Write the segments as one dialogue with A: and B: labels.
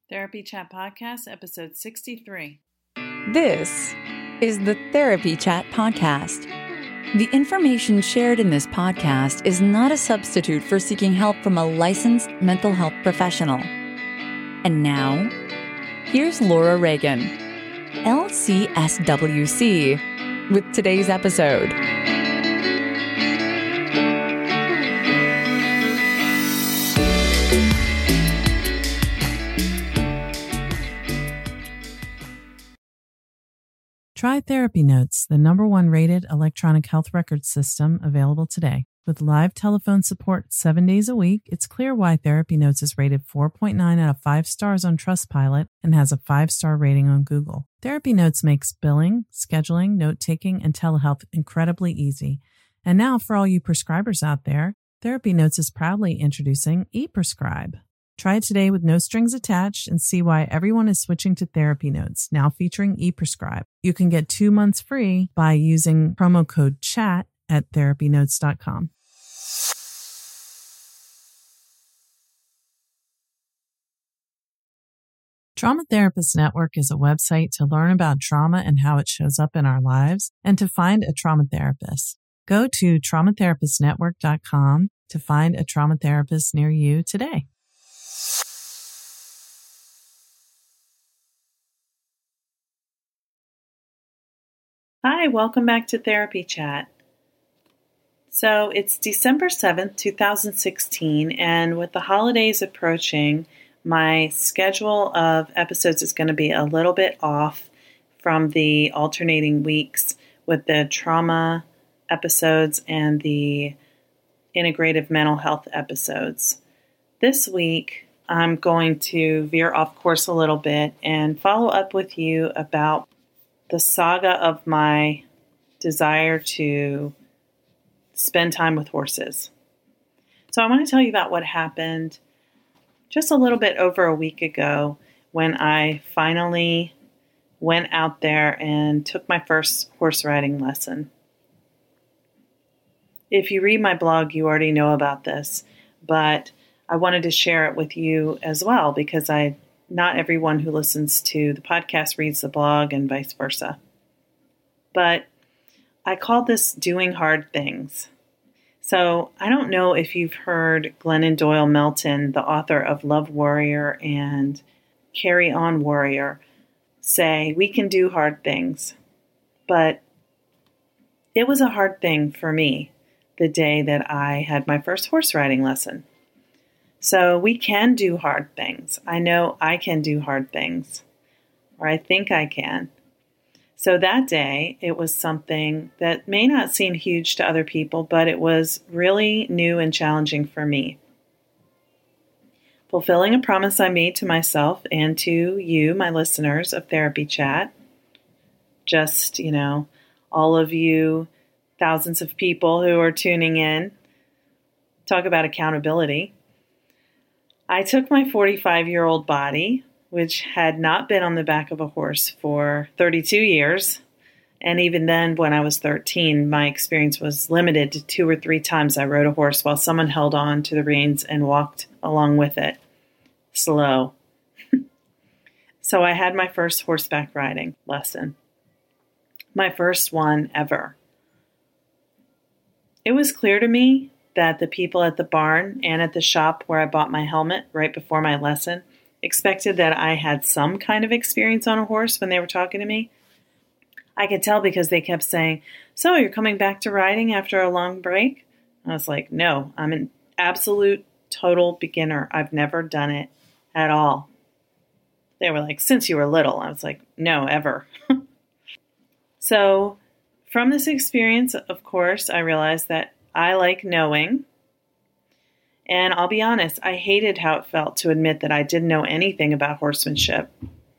A: Therapy Chat Podcast, episode 63.
B: This is the Therapy Chat Podcast. The information shared in this podcast is not a substitute for seeking help from a licensed mental health professional. And now, here's Laura Reagan, LCSWC, with today's episode.
A: Try Therapy Notes, the #1 rated electronic health record system available today. With live telephone support 7 days a week, it's clear why Therapy Notes is rated 4.9 out of 5 stars on Trustpilot and has a 5-star rating on Google. Therapy Notes makes billing, scheduling, note-taking, and telehealth incredibly easy. And now, for all you prescribers out there, Therapy Notes is proudly introducing ePrescribe. Try it today with no strings attached and see why everyone is switching to Therapy Notes, now featuring ePrescribe. You can get 2 months free by using promo code CHAT at therapynotes.com. Trauma Therapist Network is a website to learn about trauma and how it shows up in our lives and to find a trauma therapist. Go to traumatherapistnetwork.com to find a trauma therapist near you today. Hi, welcome back to Therapy Chat. So it's December 7th, 2016, and with the holidays approaching, my schedule of episodes is going to be a little bit off from the alternating weeks with the trauma episodes and the integrative mental health episodes. This week, I'm going to veer off course a little bit and follow up with you about the saga of my desire to spend time with horses. So I want to tell you about what happened just a little bit over a week ago when I finally went out there and took my first horse riding lesson. If you read my blog, you already know about this, but I wanted to share it with you as well because not everyone who listens to the podcast reads the blog and vice versa. But I call this doing hard things. So I don't know if you've heard Glennon Doyle Melton, the author of Love Warrior and Carry On Warrior, say we can do hard things. But it was a hard thing for me the day that I had my first horse riding lesson. So we can do hard things. I know I can do hard things, or I think I can. So that day, it was something that may not seem huge to other people, but it was really new and challenging for me. Fulfilling a promise I made to myself and to you, my listeners of Therapy Chat, just, all of you, thousands of people who are tuning in, talk about accountability. I took my 45-year-old body, which had not been on the back of a horse for 32 years, and even then, when I was 13, my experience was limited to 2 or 3 times I rode a horse while someone held on to the reins and walked along with it, slow. So I had my first horseback riding lesson, my first one ever. It was clear to me that the people at the barn and at the shop where I bought my helmet right before my lesson expected that I had some kind of experience on a horse when they were talking to me. I could tell because they kept saying, "So you're coming back to riding after a long break?" I was like, "No, I'm an absolute total beginner. I've never done it at all." They were like, "Since you were little." I was like, "No, ever." So from this experience, of course, I realized that I like knowing. And I'll be honest, I hated how it felt to admit that I didn't know anything about horsemanship.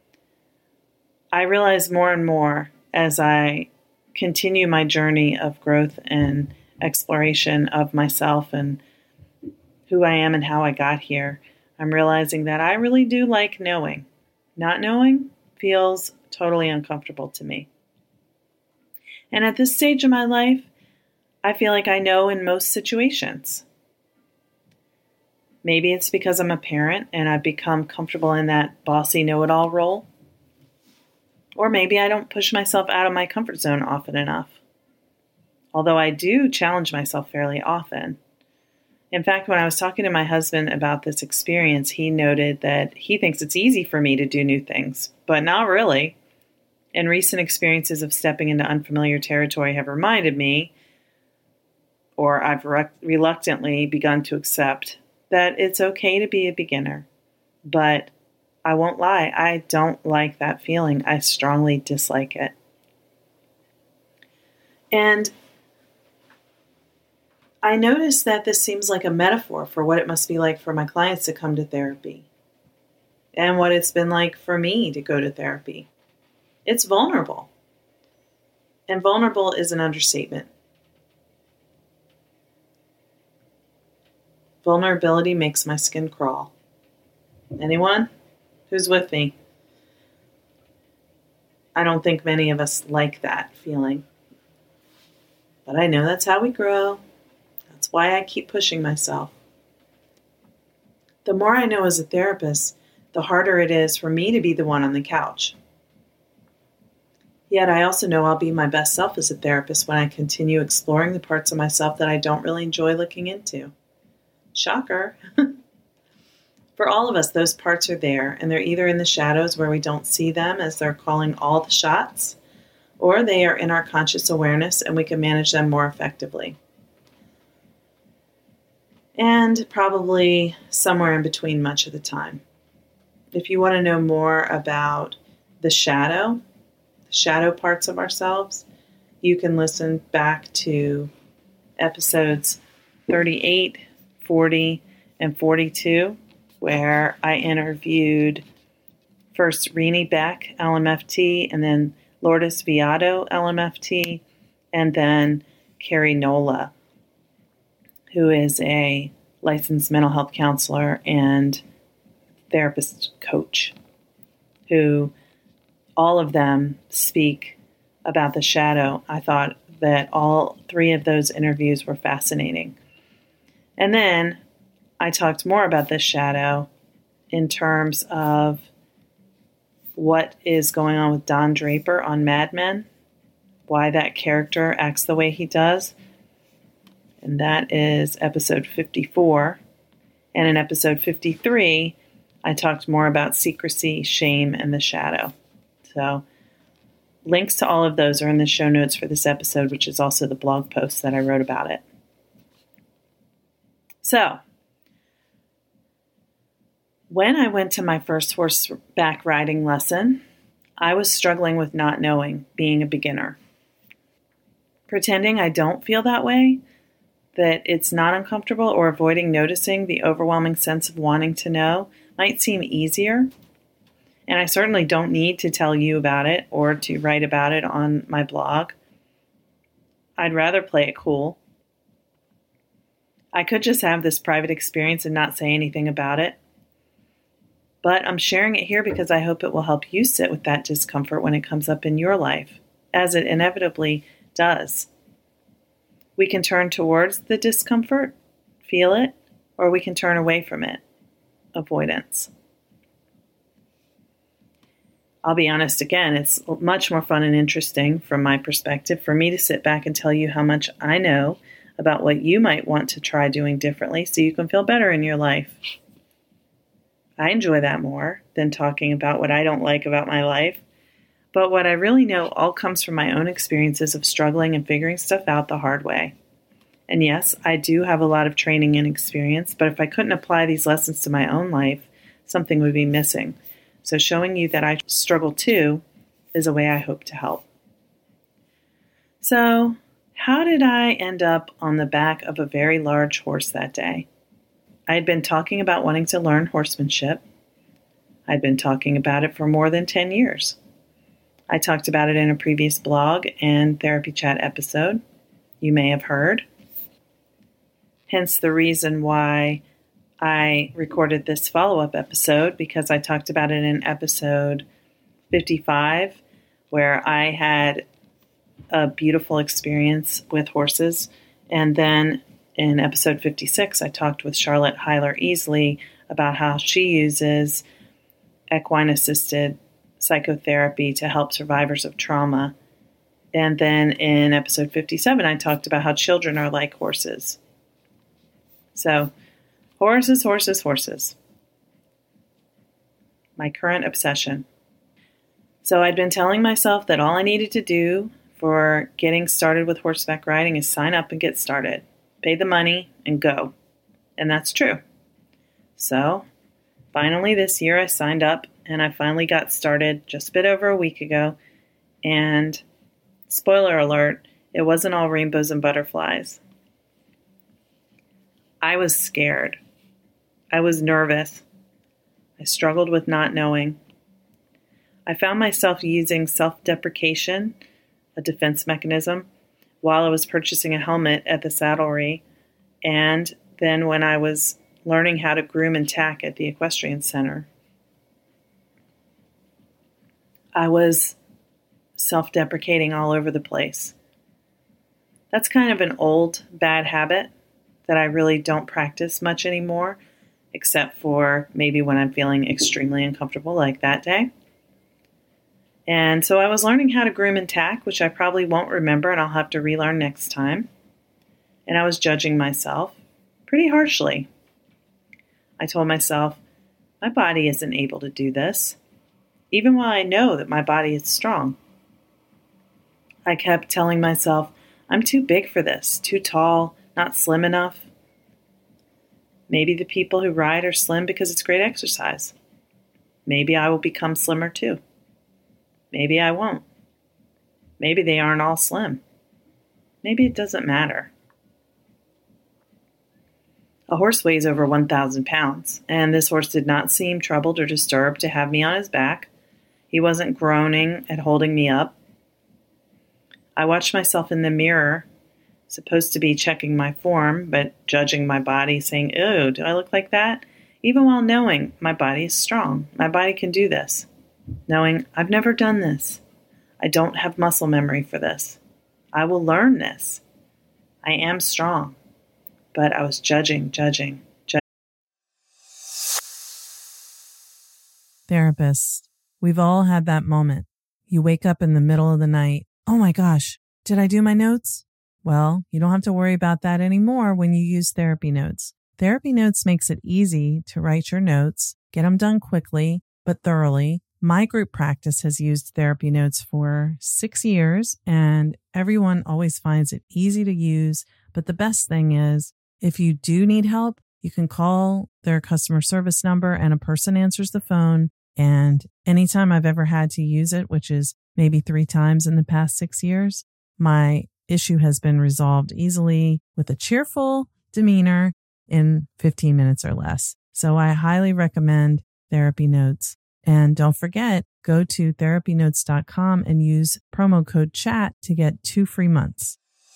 A: I realized more and more as I continue my journey of growth and exploration of myself and who I am and how I got here, I'm realizing that I really do like knowing. Not knowing feels totally uncomfortable to me. And at this stage of my life, I feel like I know in most situations. Maybe it's because I'm a parent and I've become comfortable in that bossy know-it-all role. Or maybe I don't push myself out of my comfort zone often enough. Although I do challenge myself fairly often. In fact, when I was talking to my husband about this experience, he noted that he thinks it's easy for me to do new things, but not really. And recent experiences of stepping into unfamiliar territory have reminded me, or I've reluctantly begun to accept, that it's okay to be a beginner. But I won't lie, I don't like that feeling. I strongly dislike it. And I noticed that this seems like a metaphor for what it must be like for my clients to come to therapy and what it's been like for me to go to therapy. It's vulnerable. And vulnerable is an understatement. Vulnerability makes my skin crawl. Anyone? Who's with me? I don't think many of us like that feeling. But I know that's how we grow. That's why I keep pushing myself. The more I know as a therapist, the harder it is for me to be the one on the couch. Yet I also know I'll be my best self as a therapist when I continue exploring the parts of myself that I don't really enjoy looking into. Shocker. For all of us, those parts are there, and they're either in the shadows where we don't see them as they're calling all the shots, or they are in our conscious awareness and we can manage them more effectively. And probably somewhere in between much of the time. If you want to know more about the shadow parts of ourselves, you can listen back to episodes 38, 40, and 42, where I interviewed first Renee Beck, LMFT, and then Lourdes Viado, LMFT, and then Carrie Nola, who is a licensed mental health counselor and therapist coach, who all of them speak about the shadow. I thought that all three of those interviews were fascinating. And then I talked more about this shadow in terms of what is going on with Don Draper on Mad Men, why that character acts the way he does. And that is episode 54. And in episode 53, I talked more about secrecy, shame, and the shadow. So links to all of those are in the show notes for this episode, which is also the blog post that I wrote about it. So, when I went to my first horseback riding lesson, I was struggling with not knowing, being a beginner. Pretending I don't feel that way, that it's not uncomfortable, or avoiding noticing the overwhelming sense of wanting to know might seem easier. And I certainly don't need to tell you about it or to write about it on my blog. I'd rather play it cool. I could just have this private experience and not say anything about it. But I'm sharing it here because I hope it will help you sit with that discomfort when it comes up in your life, as it inevitably does. We can turn towards the discomfort, feel it, or we can turn away from it, avoidance. I'll be honest again, it's much more fun and interesting from my perspective for me to sit back and tell you how much I know about what you might want to try doing differently so you can feel better in your life. I enjoy that more than talking about what I don't like about my life. But what I really know all comes from my own experiences of struggling and figuring stuff out the hard way. And yes, I do have a lot of training and experience, but if I couldn't apply these lessons to my own life, something would be missing. So showing you that I struggle too is a way I hope to help. So, how did I end up on the back of a very large horse that day? I had been talking about wanting to learn horsemanship. I'd been talking about it for more than 10 years. I talked about it in a previous blog and therapy chat episode you may have heard. Hence the reason why I recorded this follow-up episode, because I talked about it in episode 55, where I had a beautiful experience with horses. And then in episode 56, I talked with Charlotte Heiler-Easley about how she uses equine-assisted psychotherapy to help survivors of trauma. And then in episode 57, I talked about how children are like horses. So, horses, horses, horses. My current obsession. So I'd been telling myself that all I needed to do for getting started with horseback riding is sign up and get started. Pay the money and go. And that's true. So finally this year I signed up and I finally got started just a bit over a week ago. And spoiler alert, it wasn't all rainbows and butterflies. I was scared. I was nervous. I struggled with not knowing. I found myself using self-deprecation, a defense mechanism, while I was purchasing a helmet at the saddlery, and then when I was learning how to groom and tack at the equestrian center. I was self-deprecating all over the place. That's kind of an old, bad habit that I really don't practice much anymore, except for maybe when I'm feeling extremely uncomfortable like that day. And so I was learning how to groom and tack, which I probably won't remember and I'll have to relearn next time. And I was judging myself pretty harshly. I told myself, my body isn't able to do this, even while I know that my body is strong. I kept telling myself, I'm too big for this, too tall, not slim enough. Maybe the people who ride are slim because it's great exercise. Maybe I will become slimmer too. Maybe I won't. Maybe they aren't all slim. Maybe it doesn't matter. A horse weighs over 1,000 pounds, and this horse did not seem troubled or disturbed to have me on his back. He wasn't groaning at holding me up. I watched myself in the mirror, supposed to be checking my form, but judging my body, saying, "Ew, do I look like that?" Even while knowing my body is strong. My body can do this. Knowing I've never done this. I don't have muscle memory for this. I will learn this. I am strong. But I was judging.
C: Therapists, we've all had that moment. You wake up in the middle of the night. Oh my gosh, did I do my notes? Well, you don't have to worry about that anymore when you use Therapy Notes. Therapy Notes makes it easy to write your notes, get them done quickly, but thoroughly. My group practice has used Therapy Notes for 6 years, and everyone always finds it easy to use. But the best thing is, if you do need help, you can call their customer service number and a person answers the phone. And anytime I've ever had to use it, which is maybe 3 times in the past 6 years, my issue has been resolved easily with a cheerful demeanor in 15 minutes or less. So I highly recommend Therapy Notes. And don't forget, go to therapynotes.com and use promo code CHAT to get 2 free months.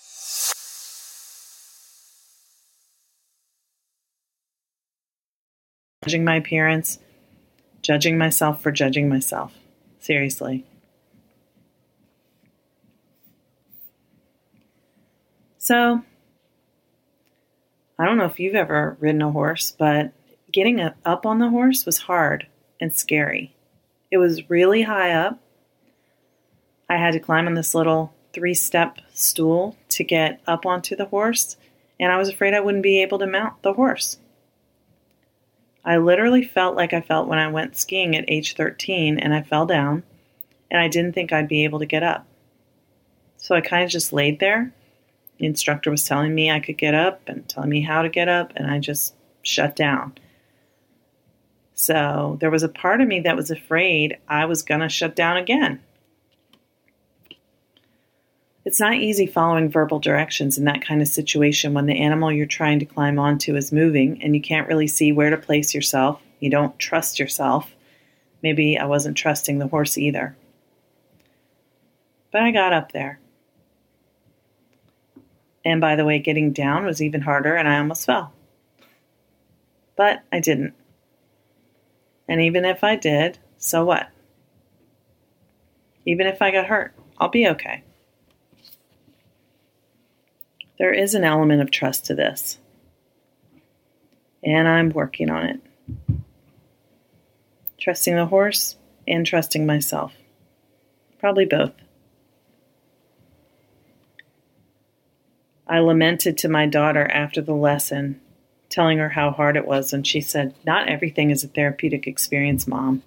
A: Judging my appearance, judging myself for judging myself. Seriously. So, I don't know if you've ever ridden a horse, but getting up on the horse was hard and scary. It was really high up. I had to climb on this little 3-step stool to get up onto the horse, and I was afraid I wouldn't be able to mount the horse. I literally felt like I felt when I went skiing at age 13 and I fell down, and I didn't think I'd be able to get up. So I kind of just laid there. The instructor was telling me I could get up and telling me how to get up, and I just shut down. So there was a part of me that was afraid I was going to shut down again. It's not easy following verbal directions in that kind of situation when the animal you're trying to climb onto is moving and you can't really see where to place yourself. You don't trust yourself. Maybe I wasn't trusting the horse either. But I got up there. And by the way, getting down was even harder and I almost fell. But I didn't. And even if I did, so what? Even if I got hurt, I'll be okay. There is an element of trust to this, and I'm working on it. Trusting the horse and trusting myself. Probably both. I lamented to my daughter after the lesson, telling her how hard it was, and she said, "Not everything is a therapeutic experience, Mom."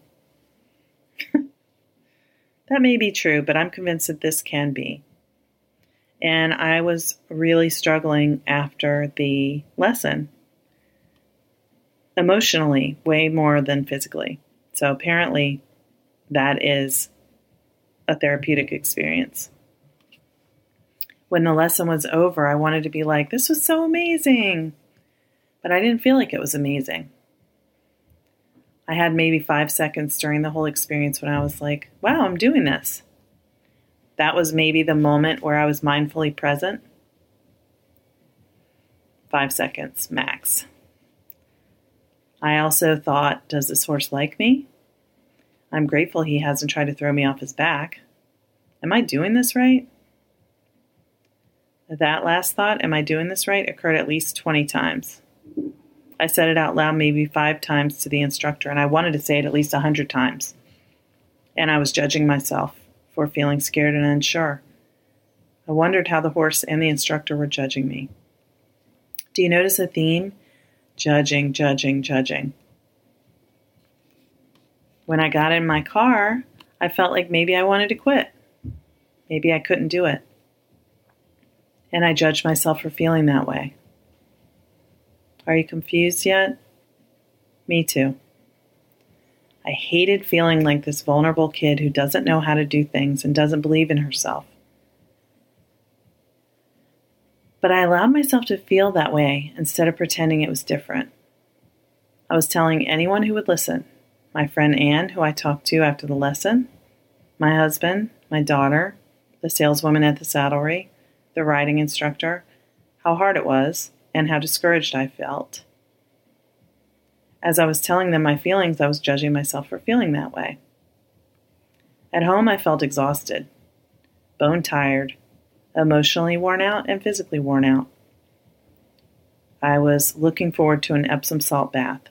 A: That may be true, but I'm convinced that this can be. And I was really struggling after the lesson, emotionally, way more than physically. So apparently that is a therapeutic experience. When the lesson was over, I wanted to be like, "This was so amazing." But I didn't feel like it was amazing. I had maybe 5 seconds during the whole experience when I was like, "Wow, I'm doing this." That was maybe the moment where I was mindfully present. 5 seconds max. I also thought, does this horse like me? I'm grateful he hasn't tried to throw me off his back. Am I doing this right? That last thought, am I doing this right, occurred at least 20 times. I said it out loud maybe 5 times to the instructor, and I wanted to say it at least 100 times. And I was judging myself for feeling scared and unsure. I wondered how the horse and the instructor were judging me. Do you notice a theme? Judging, judging, judging. When I got in my car, I felt like maybe I wanted to quit. Maybe I couldn't do it. And I judged myself for feeling that way. Are you confused yet? Me too. I hated feeling like this vulnerable kid who doesn't know how to do things and doesn't believe in herself. But I allowed myself to feel that way instead of pretending it was different. I was telling anyone who would listen, my friend Anne, who I talked to after the lesson, my husband, my daughter, the saleswoman at the saddlery, the riding instructor, how hard it was and how discouraged I felt. As I was telling them my feelings, I was judging myself for feeling that way. At home, I felt exhausted, bone-tired, emotionally worn out, and physically worn out. I was looking forward to an Epsom salt bath.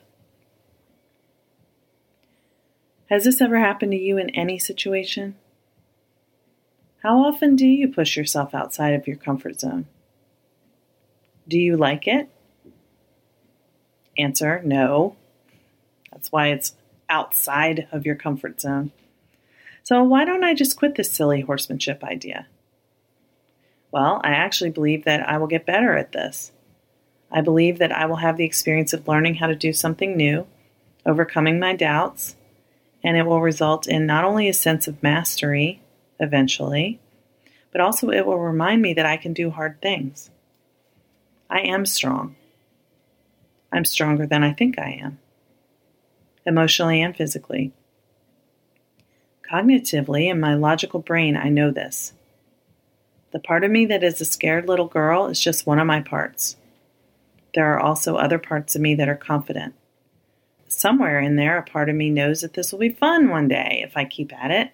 A: Has this ever happened to you in any situation? How often do you push yourself outside of your comfort zone? Do you like it? Answer, no. That's why it's outside of your comfort zone. So why don't I just quit this silly horsemanship idea? Well, I actually believe that I will get better at this. I believe that I will have the experience of learning how to do something new, overcoming my doubts, and it will result in not only a sense of mastery eventually, but also it will remind me that I can do hard things. I am strong. I'm stronger than I think I am, emotionally and physically. Cognitively, in my logical brain, I know this. The part of me that is a scared little girl is just one of my parts. There are also other parts of me that are confident. Somewhere in there, a part of me knows that this will be fun one day if I keep at it.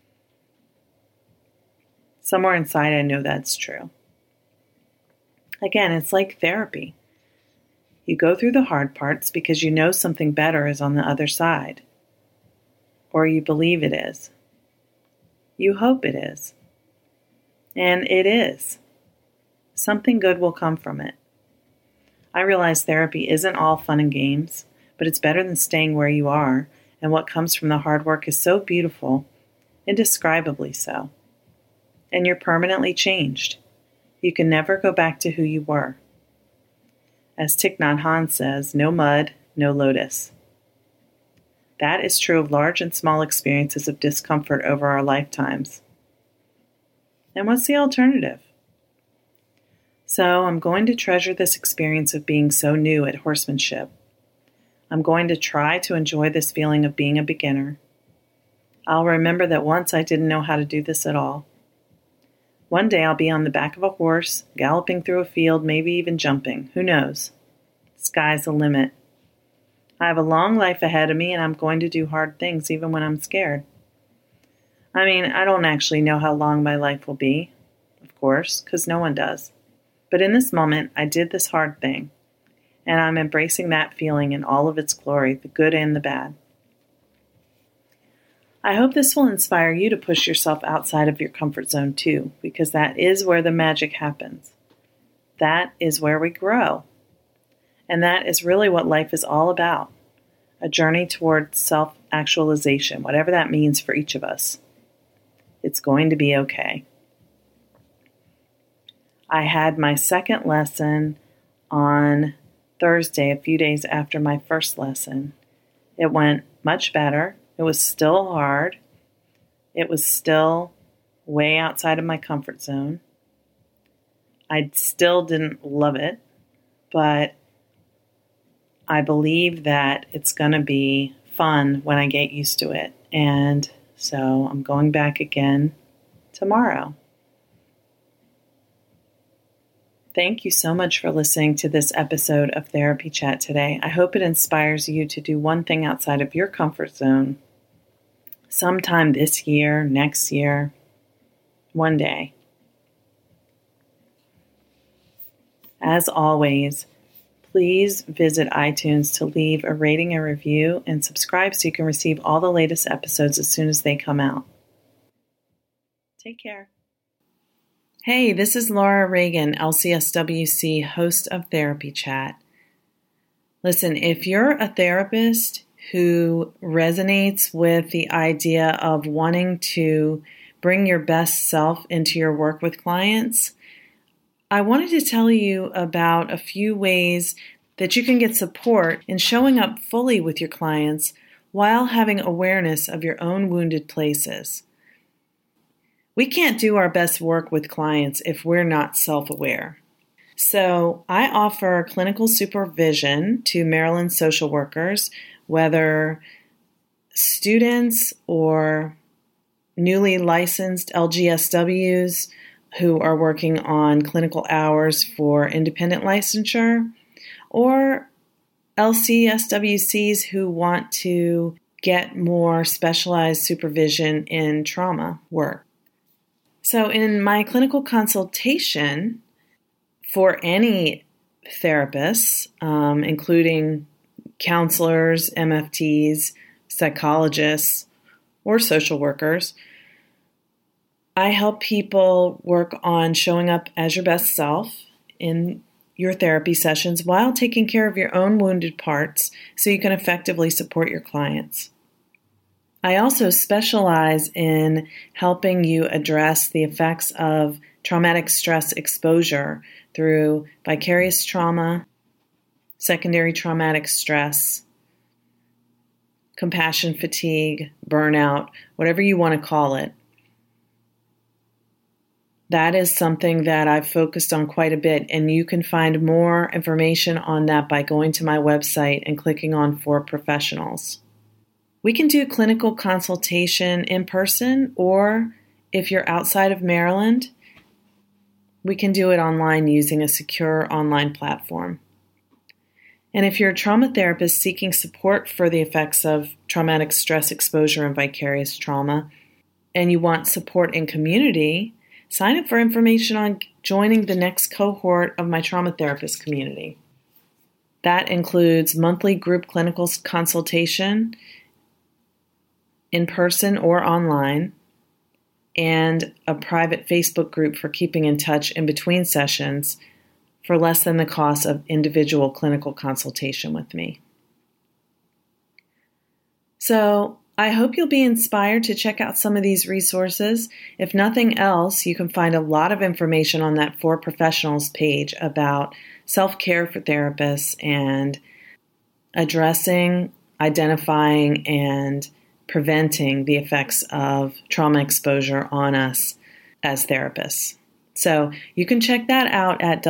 A: Somewhere inside, I know that's true. Again, it's like therapy. You go through the hard parts because you know something better is on the other side. Or you believe it is. You hope it is. And it is. Something good will come from it. I realize therapy isn't all fun and games, but it's better than staying where you are, and what comes from the hard work is so beautiful, indescribably so. And you're permanently changed. You can never go back to who you were. As Thich Nhat Hanh says, no mud, no lotus. That is true of large and small experiences of discomfort over our lifetimes. And what's the alternative? So I'm going to treasure this experience of being so new at horsemanship. I'm going to try to enjoy this feeling of being a beginner. I'll remember that once I didn't know how to do this at all. One day I'll be on the back of a horse, galloping through a field, maybe even jumping. Who knows? Sky's the limit. I have a long life ahead of me, and I'm going to do hard things even when I'm scared. I mean, I don't actually know how long my life will be, of course, because no one does. But in this moment, I did this hard thing, and I'm embracing that feeling in all of its glory, the good and the bad. I hope this will inspire you to push yourself outside of your comfort zone too, because that is where the magic happens. That is where we grow. And that is really what life is all about, a journey toward self-actualization, whatever that means for each of us. It's going to be okay. I had my second lesson on Thursday, a few days after my first lesson. It went much better. It was still hard. It was still way outside of my comfort zone. I still didn't love it, but I believe that it's going to be fun when I get used to it. And so I'm going back again tomorrow. Thank you so much for listening to this episode of Therapy Chat today. I hope it inspires you to do one thing outside of your comfort zone sometime this year, next year, one day. As always, please visit iTunes to leave a rating and review and subscribe so you can receive all the latest episodes as soon as they come out. Take care. Hey, this is Laura Reagan, LCSWC, host of Therapy Chat. Listen, if you're a therapist who resonates with the idea of wanting to bring your best self into your work with clients, I wanted to tell you about a few ways that you can get support in showing up fully with your clients while having awareness of your own wounded places. We can't do our best work with clients if we're not self-aware. So I offer clinical supervision to Maryland social workers, whether students or newly licensed LGSWs who are working on clinical hours for independent licensure, or LCSWCs who want to get more specialized supervision in trauma work. So in my clinical consultation for any therapists, including counselors, MFTs, psychologists, or social workers, I help people work on showing up as your best self in your therapy sessions while taking care of your own wounded parts so you can effectively support your clients. I also specialize in helping you address the effects of traumatic stress exposure through vicarious trauma, secondary traumatic stress, compassion fatigue, burnout, whatever you want to call it. That is something that I've focused on quite a bit, and you can find more information on that by going to my website and clicking on For Professionals. We can do clinical consultation in person, or if you're outside of Maryland, we can do it online using a secure online platform. And if you're a trauma therapist seeking support for the effects of traumatic stress exposure and vicarious trauma, and you want support in community, sign up for information on joining the next cohort of my trauma therapist community. That includes monthly group clinical consultation, in person or online, and a private Facebook group for keeping in touch in between sessions for less than the cost of individual clinical consultation with me. So I hope you'll be inspired to check out some of these resources. If nothing else, you can find a lot of information on that For Professionals page about self-care for therapists and addressing, identifying, and preventing the effects of trauma exposure on us as therapists. So you can check that out at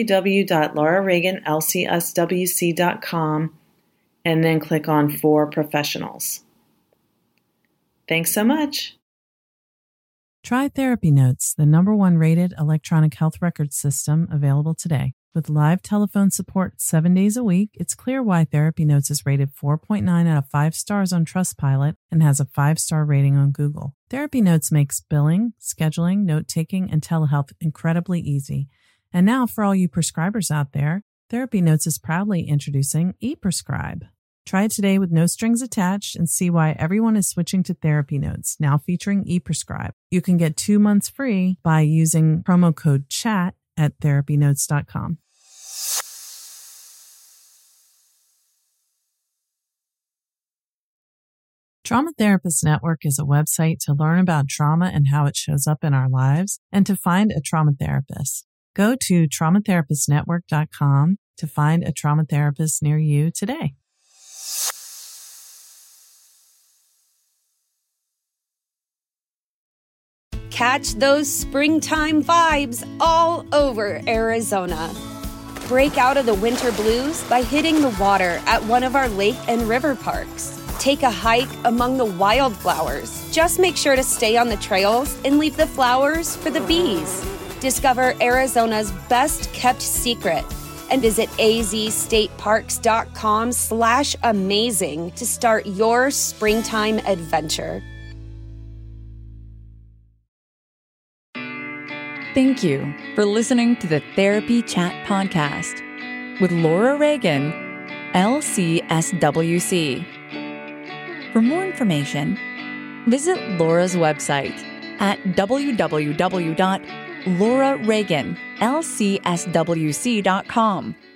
A: www.laurareaganlcswc.com and then click on For Professionals. Thanks so much.
C: Try Therapy Notes, the #1 rated electronic health record system available today. With live telephone support 7 days a week, it's clear why Therapy Notes is rated 4.9 out of 5 stars on Trustpilot and has a 5-star rating on Google. Therapy Notes makes billing, scheduling, note-taking, and telehealth incredibly easy. And now for all you prescribers out there, Therapy Notes is proudly introducing ePrescribe. Try it today with no strings attached and see why everyone is switching to Therapy Notes, now featuring ePrescribe. You can get 2 months free by using promo code CHAT at therapynotes.com. Trauma Therapist Network is a website to learn about trauma and how it shows up in our lives and to find a trauma therapist. Go to traumatherapistnetwork.com to find a trauma therapist near you today.
D: Catch those springtime vibes all over Arizona. Break out of the winter blues by hitting the water at one of our lake and river parks. Take a hike among the wildflowers. Just make sure to stay on the trails and leave the flowers for the bees. Discover Arizona's best kept secret and visit azstateparks.com/amazing to start your springtime adventure.
B: Thank you for listening to the Therapy Chat Podcast with Laura Reagan, LCSWC. For more information, visit Laura's website at www.laurareaganlcswc.com.